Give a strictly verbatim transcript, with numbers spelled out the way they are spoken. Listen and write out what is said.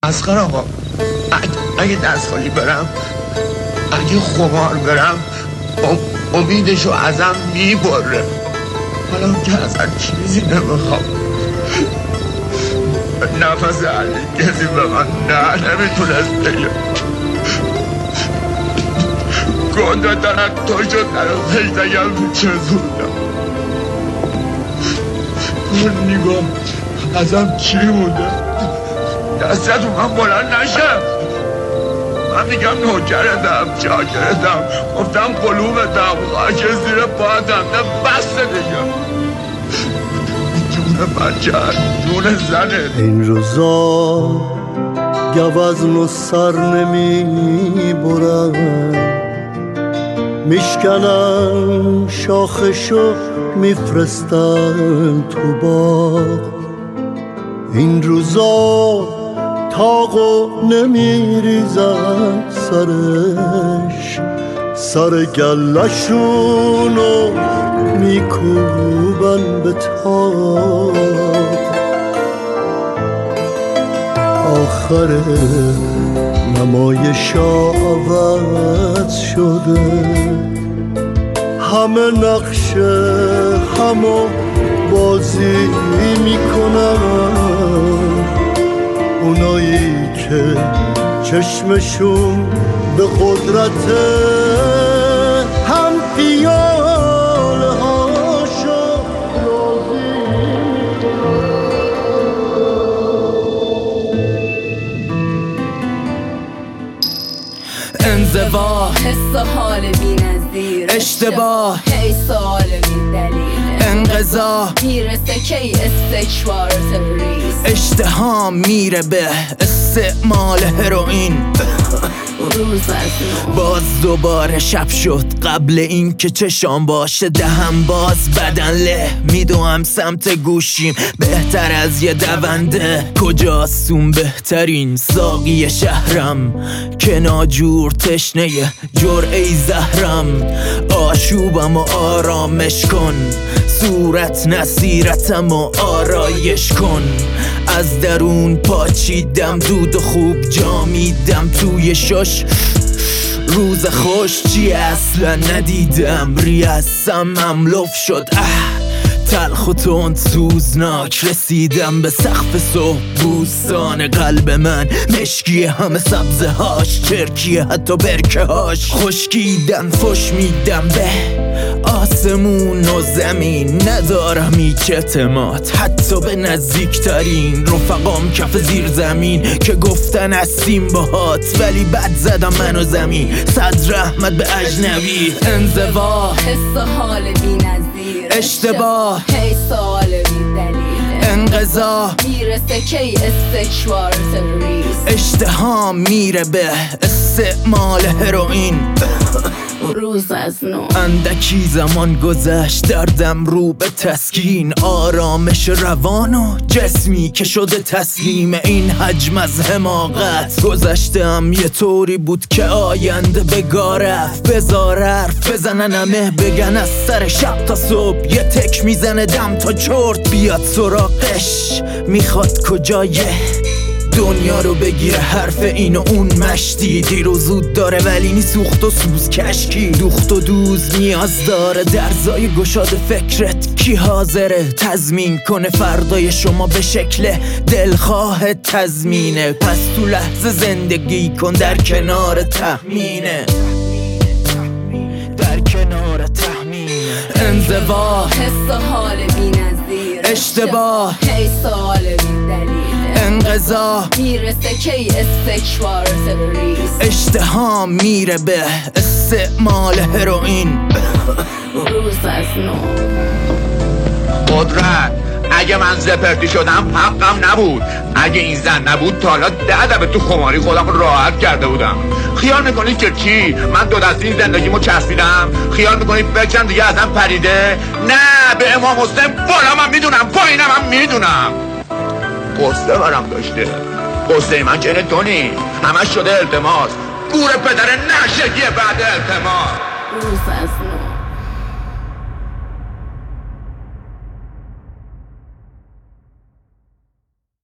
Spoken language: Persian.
اصغر آقا اگه دست خالی برم، اگه خمار برم، امیدشو ازم میبره. حالا که ازم چیزی نمیخوام، نفس علی کسی به من نه نمیتونست بگه. گنده درک تو شد در سجده‌ام چزوندم. اون نگاه ازم چی بوده؟ دستت من بلند نشه. من میگم نوکرتم، چاکرتم، گفتم قلوبتم، خاک زیر پاتم، نه بسته دیگه. جون بچه، جون زنه. این روزا گوزن و سر نمی برن، میشکنن شاخشو میفرستن تو باغ. این روزا تاقو نمیریزن سرش، سر گلشونو میکوبن به تاق. آخر نمایشا عوض شده، همه نقشه همو بازی میکنن. اونایی که چشمشون به قدرت هم پیاله هاشو راضی. انزوا حس و حال بی نظیر، اشتباه هی سوال بی دلیل، انقضا میرسه کی استکبار تروریست. اشتها میره به استعمال هروئین. باز دوباره شب شد، قبل این که چشام باشه دهم باز بدن له. میدوم سمت گوشیم بهتر از یه دونده. کجاست اون بهترین ساقی شهرم که ناجور تشنه جرعه زهرم. آشوبم و آرامش کن، صورت نصیرتم و آرایش کن. از درون پاچیدم دود و خوب جامیدم توی شش. روز خوش چی اصلا ندیدم، ریاسم مملوف شد اه. تلخ و تند سوزناک رسیدم به سقف صبح. بوستان قلب من مشکی همه سبزه هاش، چرکیه حتی برکه هاش. خشکیدن فش میدم به آسمون و زمین. ندارم هیچ اعتماد حتی به نزدیکترین رفقام کف زیر زمین که گفتن هستیم باهات، ولی بد زدم من و زمین. صد رحمت به اجنبی. انزوا حس و حال بی نظیر، اشتباه هی سوال بی دلیل، انقضا میرسه کی استکبار تروریست. اشتها میره به استعمال هروئین. روز از نو اندکی زمان گذشت، دردم رو به تسکین. آرامش روان و جسمی که شده تسلیم این حجم از حماقت. گذشتم یه طوری بود که آینده بگاه رفت. بذار حرف بزنن همه بگن از سر شب تا صبح. یه تک میزنه دم تا چرت بیاد سراغش. میخواد کجایه دنیا رو بگیره حرف این و اون مشتی. دیر و زود داره ولی نی سوخت و سوز کشکی. دوخت و دوز نیاز داره درزای گشاد فکرت. کی حاضره تضمین کنه فردای شما به شکل دلخواه تضمینه؟ پس تو لحظه زندگی کن در کنار تخمینه، در کنار تخمینه. انزوا حس و حال بی نظیر، اشتباه هی سوال بی دلیل، انقضا میرسه کی استکبار تروریست. اشتها میره به استعمال هروئین. روز از نو قدرت اگه من زپرتی شدم حقم نبود. اگه این زن نبود تا حالا ده دفعه تو خماری خودم راحت کرده بودم. خیال میکنید که چی؟ من دو دستی زندگیمو چسبیدم؟ خیال میکنید فکرم دیگه ازم پریده؟ نه، به امام حسین بالا من میدونم، پایینم هم میدونم. قصه برم داشته. قصه من چنه تو نی، همش شده التماس. گور پدر نشگی بعد التماس. روز از نو